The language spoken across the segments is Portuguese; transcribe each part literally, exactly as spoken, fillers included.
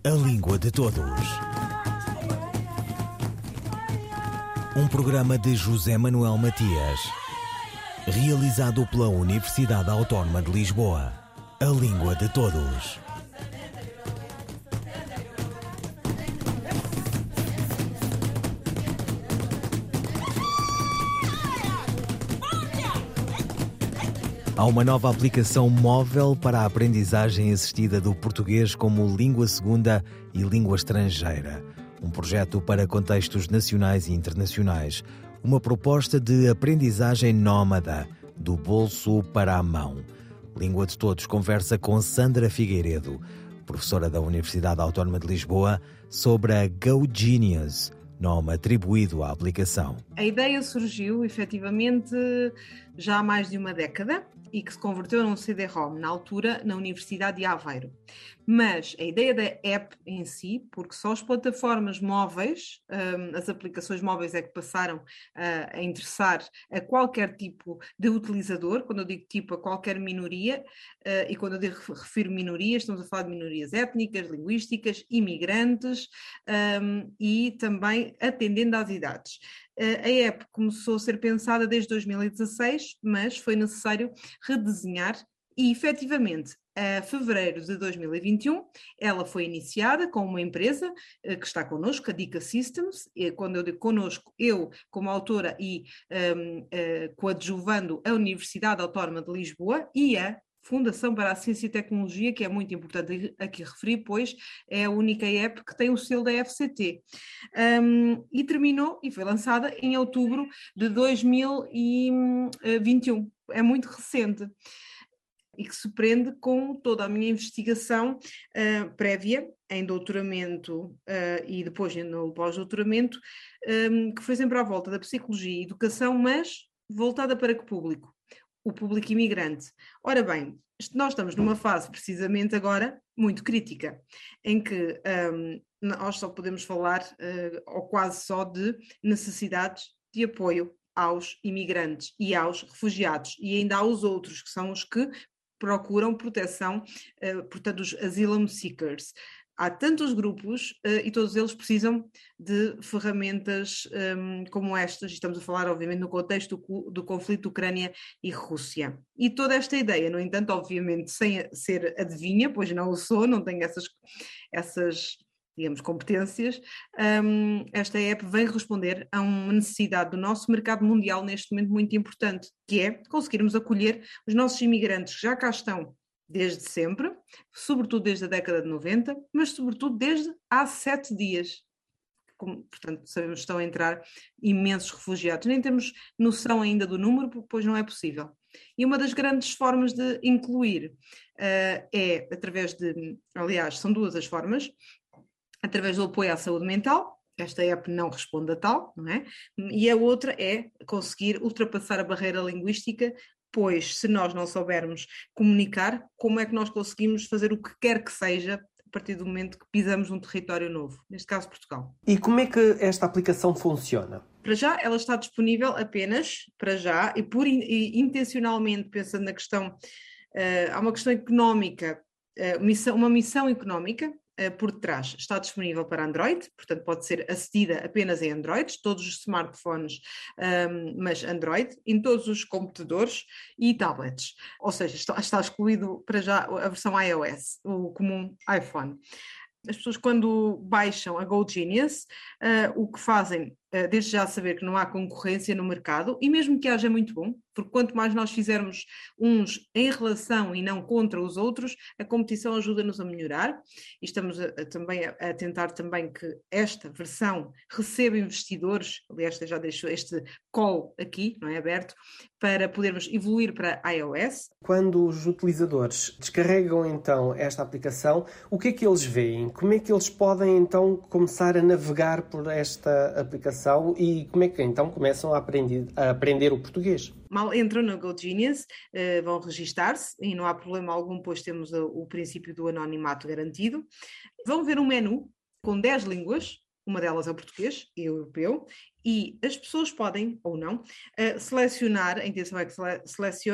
A Língua de Todos. Um programa de José Manuel Matias, realizado pela Universidade Autónoma de Lisboa. A Língua de Todos. Há uma nova aplicação móvel para a aprendizagem assistida do português como língua segunda e língua estrangeira. Um projeto para contextos nacionais e internacionais. Uma proposta de aprendizagem nómada, do bolso para a mão. Língua de Todos conversa com Sandra Figueiredo, professora da Universidade Autónoma de Lisboa, sobre a GoGenius, nome atribuído à aplicação. A ideia surgiu, efetivamente, já há mais de uma década e que se converteu num C D ROM, na altura, na Universidade de Aveiro. Mas a ideia da app em si, porque só as plataformas móveis, um, as aplicações móveis é que passaram uh, a interessar a qualquer tipo de utilizador, quando eu digo tipo a qualquer minoria, uh, e quando eu digo, refiro minorias, estamos a falar de minorias étnicas, linguísticas, imigrantes um, e também atendendo às idades. A app começou a ser pensada desde dois mil e dezasseis, mas foi necessário redesenhar e, efetivamente, a fevereiro de dois mil e vinte e um, ela foi iniciada com uma empresa que está connosco, a Dica Systems. E quando eu digo connosco, eu como autora e um, uh, coadjuvando a Universidade Autónoma de Lisboa e a Fundação para a Ciência e Tecnologia, que é muito importante aqui referir, pois é a única app que tem o selo da F C T. Um, e terminou e foi lançada em outubro de dois mil e vinte e um. É muito recente e que se prende com toda a minha investigação uh, prévia em doutoramento uh, e depois no pós-doutoramento, um, que foi sempre à volta da psicologia e educação, mas voltada para que público? O público imigrante. Ora bem, nós estamos numa fase precisamente agora muito crítica, em que um, nós só podemos falar, uh, ou quase só, de necessidades de apoio aos imigrantes e aos refugiados, e ainda há os outros, que são os que procuram proteção, uh, portanto os asylum seekers. Há tantos grupos uh, e todos eles precisam de ferramentas um, como estas, e estamos a falar obviamente no contexto do, do conflito Ucrânia e Rússia. E toda esta ideia, no entanto, obviamente sem ser adivinha, pois não o sou, não tenho essas, essas digamos, competências, um, esta app vem responder a uma necessidade do nosso mercado mundial neste momento muito importante, que é conseguirmos acolher os nossos imigrantes que já cá estão desde sempre, sobretudo desde a década de noventa, mas sobretudo desde há sete dias. Como, portanto, sabemos que estão a entrar imensos refugiados. Nem temos noção ainda do número, pois não é possível. E uma das grandes formas de incluir uh, é através de, aliás, são duas as formas, através do apoio à saúde mental. Esta app não responde a tal, não é? E a outra é conseguir ultrapassar a barreira linguística, pois se nós não soubermos comunicar, como é que nós conseguimos fazer o que quer que seja a partir do momento que pisamos um território novo, neste caso Portugal. E como é que esta aplicação funciona? Para já, ela está disponível apenas, para já, e, por, e intencionalmente, pensando na questão, uh, há uma questão económica, uh, missão, uma missão económica, Uh, por detrás. Está disponível para Android, portanto pode ser acedida apenas em Android, todos os smartphones, um, mas Android, em todos os computadores e tablets. Ou seja, está, está excluído para já a versão iOS, o comum iPhone. As pessoas, quando baixam a GoGenius, uh, o que fazem, uh, desde já saber que não há concorrência no mercado, e mesmo que haja, é muito bom, porque quanto mais nós fizermos uns em relação e não contra os outros, a competição ajuda-nos a melhorar, e estamos a, a, também a, a tentar também que esta versão receba investidores, aliás, já deixo este call aqui, não é aberto, para podermos evoluir para iOS. Quando os utilizadores descarregam então esta aplicação, o que é que eles veem? Como é que eles podem então começar a navegar por esta aplicação e como é que então começam a aprender, a aprender o português? Mal entram no GoGenius, uh, vão registar-se e não há problema algum, pois temos o, o princípio do anonimato garantido. Vão ver um menu com dez línguas, uma delas é o português e o europeu, e as pessoas podem, ou não, uh, selecionar, a intenção é que sele- selecionem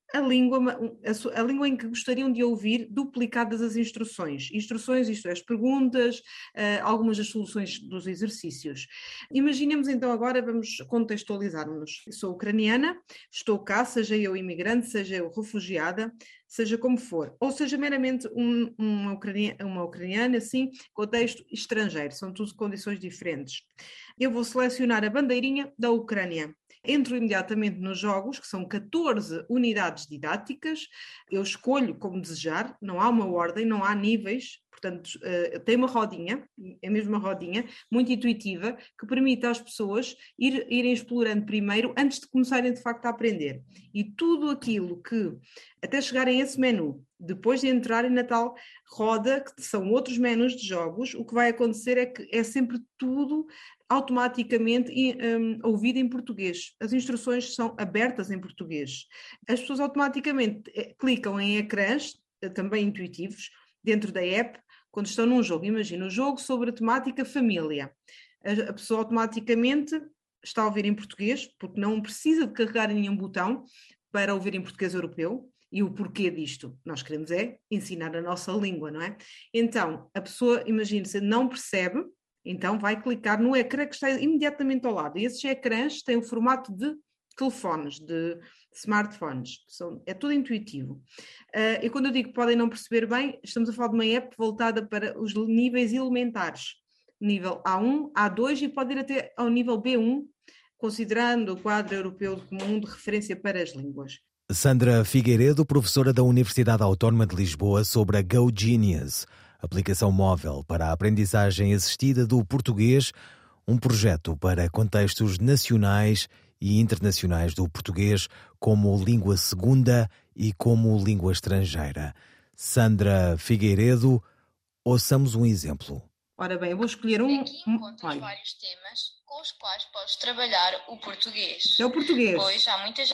a língua, a, a língua em que gostariam de ouvir duplicadas as instruções. Instruções, isto é, as perguntas, uh, algumas das soluções dos exercícios. Imaginemos então agora, vamos contextualizar-nos. Sou ucraniana, estou cá, seja eu imigrante, seja eu refugiada, seja como for, ou seja meramente um, uma, ucraniana, uma ucraniana, assim, contexto estrangeiro, são tudo condições diferentes. Eu vou selecionar a bandeirinha da Ucrânia. Entro imediatamente nos jogos, que são catorze unidades didáticas, eu escolho como desejar, não há uma ordem, não há níveis, portanto tem uma rodinha, é mesmo uma rodinha, muito intuitiva, que permite às pessoas ir, irem explorando primeiro, antes de começarem de facto a aprender. E tudo aquilo que, até chegarem a esse menu, depois de entrarem na tal roda, que são outros menus de jogos, o que vai acontecer é que é sempre tudo automaticamente um, ouvido em português. As instruções são abertas em português. As pessoas automaticamente clicam em ecrãs, também intuitivos, dentro da app, quando estão num jogo. Imagina um jogo sobre a temática família. A, a pessoa automaticamente está a ouvir em português, porque não precisa de carregar em nenhum botão para ouvir em português europeu. E o porquê disto? Nós queremos é ensinar a nossa língua, não é? Então, a pessoa, imagine-se, não percebe, então vai clicar no ecrã que está imediatamente ao lado. E esses ecrãs têm o formato de telefones, de smartphones. São, é tudo intuitivo. Uh, e quando eu digo que podem não perceber bem, estamos a falar de uma app voltada para os níveis elementares. Nível A um, A dois e pode ir até ao nível B um, considerando o quadro europeu comum de referência para as línguas. Sandra Figueiredo, professora da Universidade Autónoma de Lisboa, sobre a GoGenius, aplicação móvel para a aprendizagem assistida do português, um projeto para contextos nacionais e internacionais do português como língua segunda e como língua estrangeira. Sandra Figueiredo, ouçamos um exemplo. Ora bem, eu vou escolher um... Aqui encontras um, vários temas com os quais podes trabalhar o português. É o português. Pois há muitas...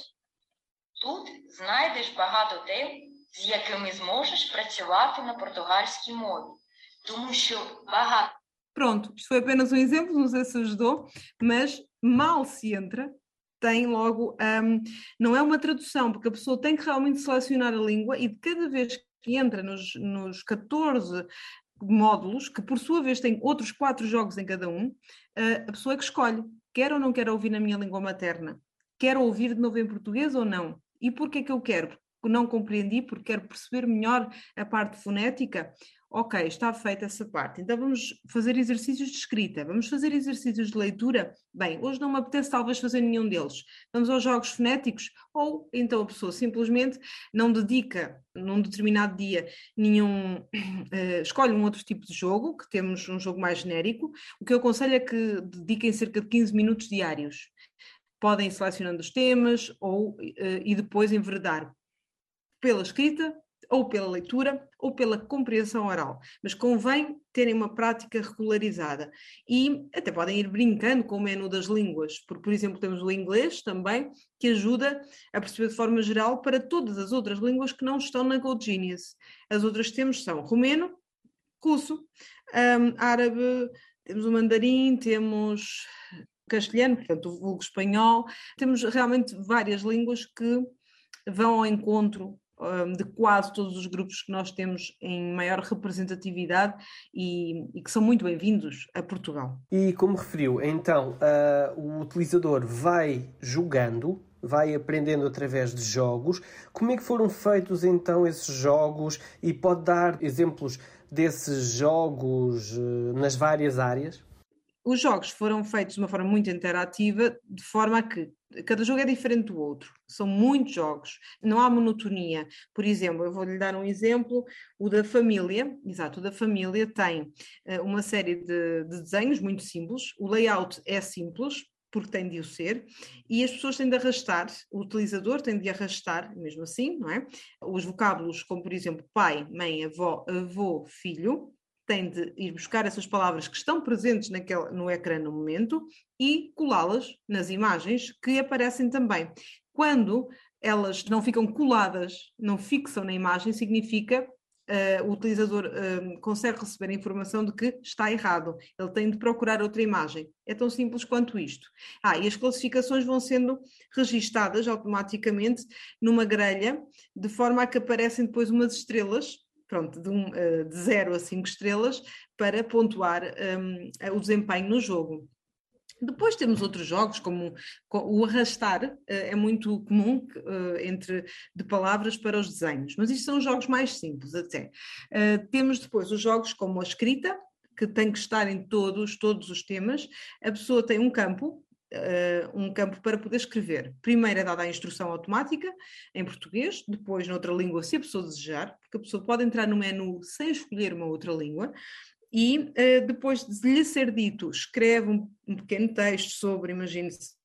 Тут знайдеш багато тем, з якими зможеш працювати на португальській мові. Тому що багато... Pronto, isto foi apenas um exemplo, não sei se ajudou, mas mal se entra, tem logo, um, não é uma tradução, porque a pessoa tem que realmente selecionar a língua e de cada vez que entra nos, nos catorze módulos, que por sua vez tem outros quatro jogos em cada um, a pessoa é que escolhe, quer ou não quer ouvir na minha língua materna, quer ouvir de novo em português ou não. E porquê é que eu quero? Porque não compreendi, porque quero perceber melhor a parte fonética. Ok, está feita essa parte. Então vamos fazer exercícios de escrita, vamos fazer exercícios de leitura. Bem, hoje não me apetece talvez fazer nenhum deles. Vamos aos jogos fonéticos ou então a pessoa simplesmente não dedica num determinado dia nenhum... Uh, escolhe um outro tipo de jogo, que temos um jogo mais genérico. O que eu aconselho é que dediquem cerca de quinze minutos diários. Podem ir selecionando os temas ou, uh, e depois enveredar pela escrita, ou pela leitura, ou pela compreensão oral. Mas convém terem uma prática regularizada. E até podem ir brincando com o menu das línguas, porque, por exemplo, temos o inglês também, que ajuda a perceber de forma geral para todas as outras línguas que não estão na GoGenius. As outras que temos são romeno, russo, um, árabe, temos o mandarim, temos... castelhano, portanto o vulgo espanhol, temos realmente várias línguas que vão ao encontro um, de quase todos os grupos que nós temos em maior representatividade e, e que são muito bem-vindos a Portugal. E como referiu, então uh, o utilizador vai jogando, vai aprendendo através de jogos. Como é que foram feitos então esses jogos e pode dar exemplos desses jogos uh, nas várias áreas? Os jogos foram feitos de uma forma muito interativa, de forma a que cada jogo é diferente do outro. São muitos jogos, não há monotonia. Por exemplo, eu vou-lhe dar um exemplo, o da família, exato, o da família tem uh, uma série de, de desenhos muito simples, o layout é simples, porque tem de o ser, e as pessoas têm de arrastar, o utilizador tem de arrastar, mesmo assim, não é? Os vocábulos como, por exemplo, pai, mãe, avó, avô, filho, tem de ir buscar essas palavras que estão presentes naquele, no ecrã no momento e colá-las nas imagens que aparecem também. Quando elas não ficam coladas, não fixam na imagem, significa uh, o utilizador uh, consegue receber a informação de que está errado, ele tem de procurar outra imagem. É tão simples quanto isto. Ah, e as classificações vão sendo registadas automaticamente numa grelha, de forma a que aparecem depois umas estrelas, pronto, de, um, uh, de zero a cinco estrelas, para pontuar um, o desempenho no jogo. Depois temos outros jogos, como o arrastar, é muito comum entre de palavras para os desenhos, mas isto são jogos mais simples até. Temos depois os jogos como a escrita, que tem que estar em todos, todos os temas. A pessoa tem um campo, um campo para poder escrever. Primeiro é dada a instrução automática, em português, depois noutra língua, se a pessoa desejar, porque a pessoa pode entrar no menu sem escolher uma outra língua. E uh, depois de lhe ser dito, escreve um, um pequeno texto sobre, imagine-se,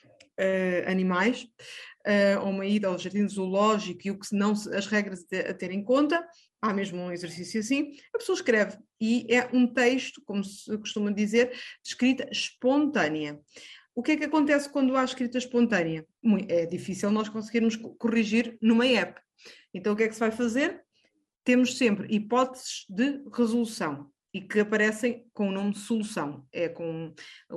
uh, animais, uh, ou uma ida ao jardim zoológico e o que não, as regras a ter em conta, há mesmo um exercício assim, a pessoa escreve. E é um texto, como se costuma dizer, de escrita espontânea. O que é que acontece quando há escrita espontânea? É difícil nós conseguirmos corrigir numa app. Então o que é que se vai fazer? Temos sempre hipóteses de resolução. E que aparecem com o nome solução, é com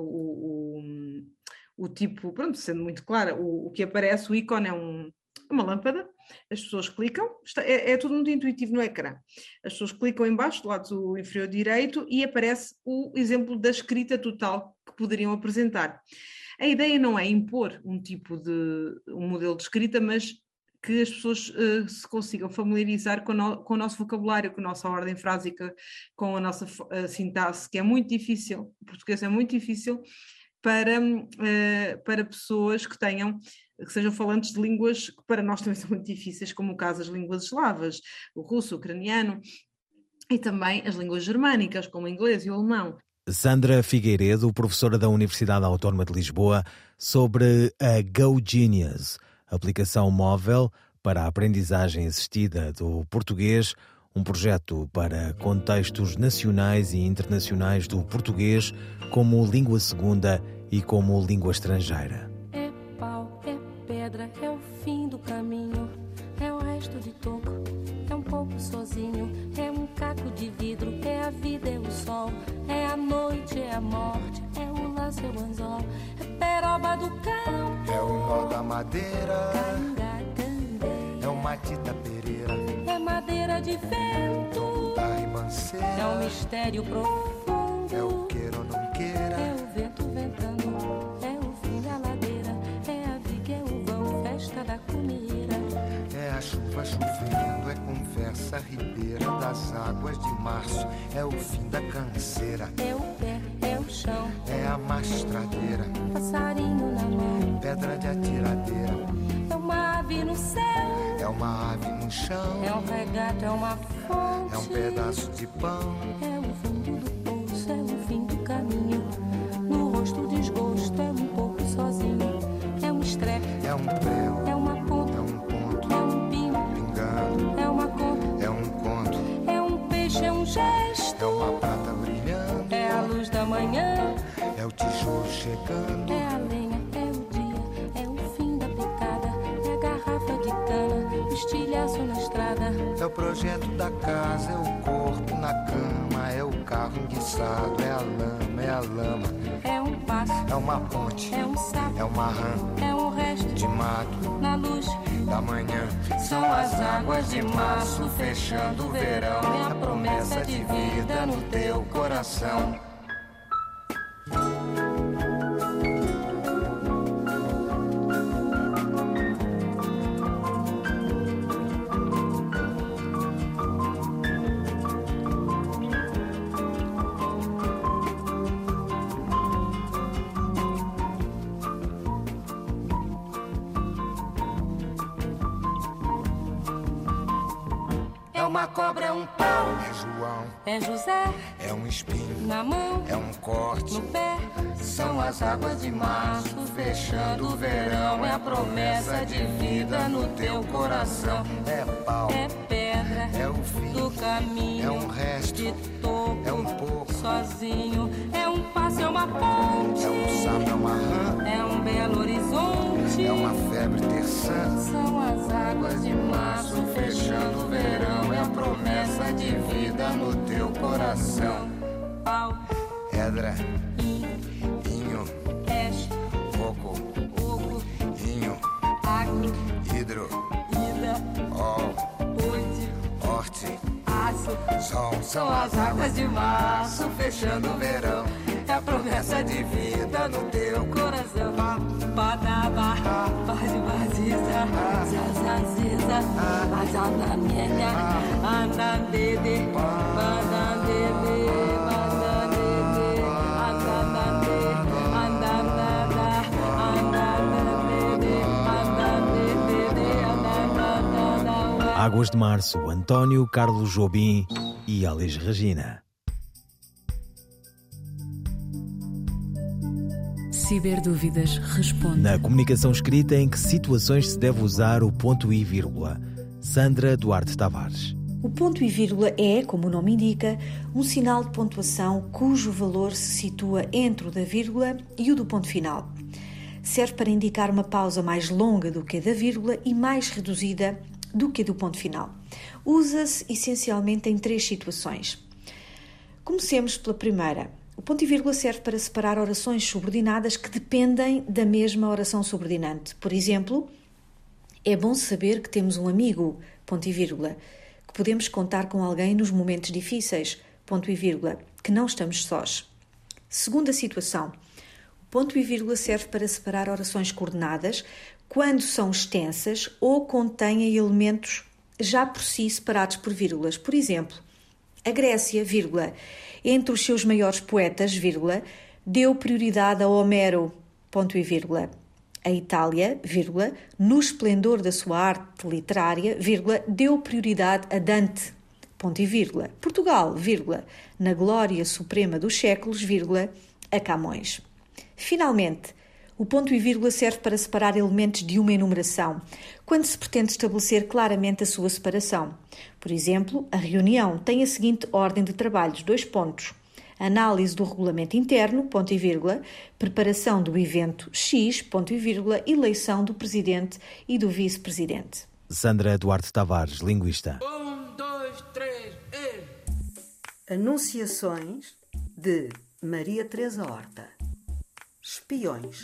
o, o, o tipo, pronto, sendo muito clara, o, o que aparece, o ícone é um, uma lâmpada, as pessoas clicam, está, é, é tudo muito intuitivo no ecrã, as pessoas clicam em baixo, do lado inferior direito, e aparece o exemplo da escrita total que poderiam apresentar. A ideia não é impor um tipo de, um modelo de escrita, mas que as pessoas uh, se consigam familiarizar com, no, com o nosso vocabulário, com a nossa ordem frásica, com a nossa uh, sintaxe, que é muito difícil, o português é muito difícil para, uh, para pessoas que tenham, que sejam falantes de línguas que para nós também são muito difíceis, como o caso das línguas eslavas, o russo, o ucraniano, e também as línguas germânicas, como o inglês e o alemão. Sandra Figueiredo, professora da Universidade Autónoma de Lisboa, sobre a GoGenius, aplicação móvel para a aprendizagem assistida do português, um projeto para contextos nacionais e internacionais do português como língua segunda e como língua estrangeira. É pau, é pedra, é o fim do caminho, é o resto de toco, é um pouco sozinho, é um caco de vidro, é a vida, é o sol, é a noite, é a morte, é o laço, é o anzol, é peroba do campo, é o nó da madeira, é o matita pereira, é madeira de vento, da ribanceira, é um mistério profundo, é o queira ou não queira, é o vento ventando, é o fim da ladeira, é a viga, é o vão, festa da comida, é a chuva chovendo, é conversa ribeira das águas de março, é o fim da canseira, é o pé, é o chão, é a mastradeira, passarinho na mão, pedra de atiradeira, é uma ave no céu, é uma ave no chão, é um regato, é uma fonte, é um pedaço de pão, é o fundo do poço, é o fim do caminho, no rosto desgosto, é um pouco sozinho, é um estrepe, é um prego, é uma ponta, é um ponto, é um pingo, pingando, é uma conta, é um conto, é um peixe, é um gesto, é uma prata brilhando, é a luz da manhã, é o tijolo chegando, é a lenha, é o dia, é o fim da picada, é a garrafa de cana, o estilhaço na estrada, é o projeto da casa, é o corpo na cama, é o carro enguiçado, é a lama, é a lama, é um passo, é uma ponte, é um sapo, é uma rã é um resto de mato, na luz da manhã, são as águas de março fechando o verão, é a promessa de vida no teu coração. é uma cobra, é um pau, é João, é José, é um espinho, na mão, é um corte, no pé, são as águas de março fechando o verão, é a promessa de vida no teu coração, é pau, é pedra, é o fim do caminho, é um resto, de toco, é um pouco, sozinho, é um passo, é uma ponte, é um sapo, é uma rã, é um belo horizonte, é uma febre terçã. São as águas de março fechando o verão. É a promessa de vida no teu coração. Pau, Edra, inho, inho, peixe, coco, oco, vinho, agro, hidro, ida, ol, urte, horte, aço. sol. São as águas de março fechando o verão. É a promessa de vida no teu coração. Badaba, bazibaziza, zazaziza, bazandanenha, andandede, bandandede, bandandede, andandande, andandada, andandede, andandede, andandada. Águas de Março, António Carlos Jobim e Elis Regina. Ciberdúvidas responde. Na comunicação escrita, em que situações se deve usar o ponto e vírgula? Sandra Duarte Tavares. O ponto e vírgula é, como o nome indica, um sinal de pontuação cujo valor se situa entre o da vírgula e o do ponto final. Serve para indicar uma pausa mais longa do que a da vírgula e mais reduzida do que a do ponto final. Usa-se essencialmente em três situações. Comecemos pela primeira. O ponto e vírgula serve para separar orações subordinadas que dependem da mesma oração subordinante. Por exemplo, é bom saber que temos um amigo, ponto e vírgula, que podemos contar com alguém nos momentos difíceis, ponto e vírgula, que não estamos sós. Segunda situação. O ponto e vírgula serve para separar orações coordenadas quando são extensas ou contêm elementos já por si separados por vírgulas. Por exemplo, a Grécia, vírgula, entre os seus maiores poetas, vírgula, deu prioridade a Homero, ponto e vírgula. A Itália, vírgula, no esplendor da sua arte literária, vírgula, deu prioridade a Dante, ponto e vírgula. Portugal, vírgula, na glória suprema dos séculos, vírgula, a Camões. Finalmente, o ponto e vírgula serve para separar elementos de uma enumeração, quando se pretende estabelecer claramente a sua separação. Por exemplo, a reunião tem a seguinte ordem de trabalhos, dois pontos. Análise do regulamento interno, ponto e vírgula, preparação do evento X, ponto e vírgula, eleição do presidente e do vice-presidente. Sandra Duarte Tavares, linguista. Um, dois, três, e... Anunciações de Maria Teresa Horta. Espiões.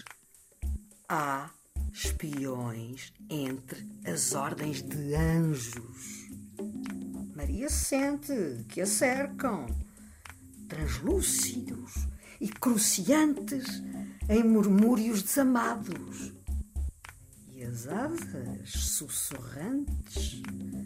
Há espiões entre as ordens de anjos. Maria sente que a cercam, translúcidos e cruciantes em murmúrios desamados. E as asas sussurrantes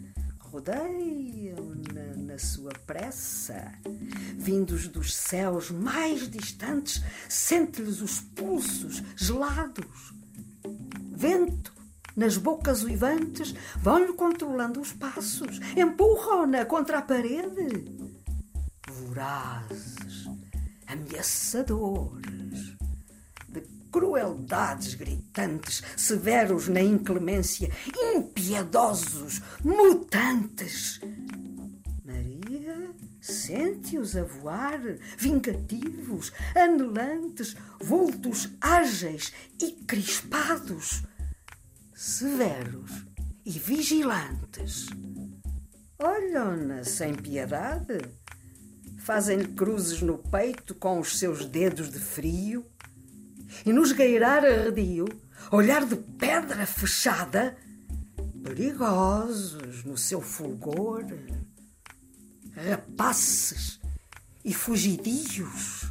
rodeiam-na na sua pressa. Vindos dos céus mais distantes, sente-lhes os pulsos gelados. Vento nas bocas uivantes vão-lhe controlando os passos, empurram-na contra a parede. Vorazes, ameaçadores, de crueldades gritantes, severos na inclemência, impiedosos, mutantes. Maria sente-os a voar, vingativos, anelantes, vultos ágeis e crispados, severos e vigilantes. Olham-na sem piedade, fazem-lhe cruzes no peito com os seus dedos de frio e no esgueirar arredio, olhar de pedra fechada, perigosos no seu fulgor, rapaces e fugidios,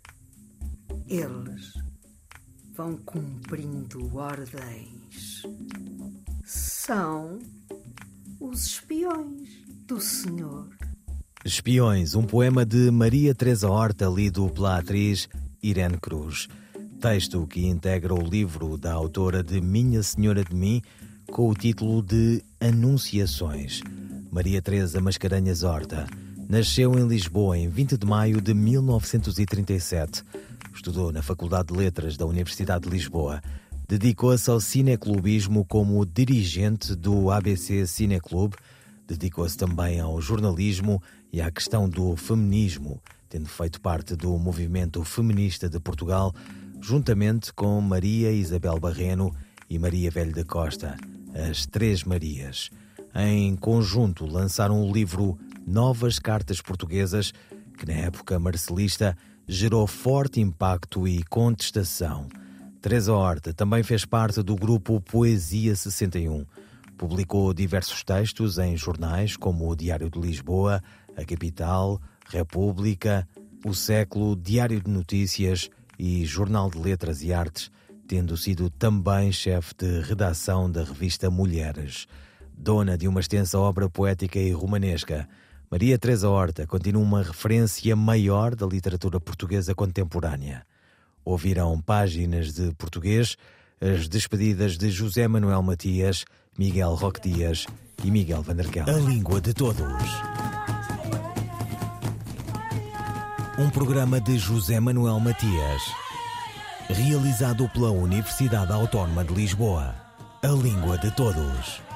eles vão cumprindo ordens. São os espiões do Senhor. Espiões, um poema de Maria Teresa Horta, lido pela atriz Irene Cruz. Texto que integra o livro da autora de Minha Senhora de Mim, com o título de Anunciações. Maria Teresa Mascarenhas Horta nasceu em Lisboa em vinte de maio de mil novecentos e trinta e sete. Estudou na Faculdade de Letras da Universidade de Lisboa. Dedicou-se ao cineclubismo como dirigente do A B C Cineclube. Dedicou-se também ao jornalismo e à questão do feminismo, tendo feito parte do movimento feminista de Portugal, juntamente com Maria Isabel Barreno e Maria Velho da Costa, as Três Marias. Em conjunto lançaram o livro Novas Cartas Portuguesas, que na época marcelista gerou forte impacto e contestação. Teresa Horta também fez parte do grupo Poesia sessenta e um. Publicou diversos textos em jornais como o Diário de Lisboa, A Capital, República, O Século, Diário de Notícias e Jornal de Letras e Artes, tendo sido também chefe de redação da revista Mulheres. Dona de uma extensa obra poética e romanesca, Maria Teresa Horta continua uma referência maior da literatura portuguesa contemporânea. Ouvirão páginas de português, as despedidas de José Manuel Matias, Miguel Roque Dias e Miguel van der Kelle. A Língua de Todos. Um programa de José Manuel Matias, realizado pela Universidade Autónoma de Lisboa. A Língua de Todos.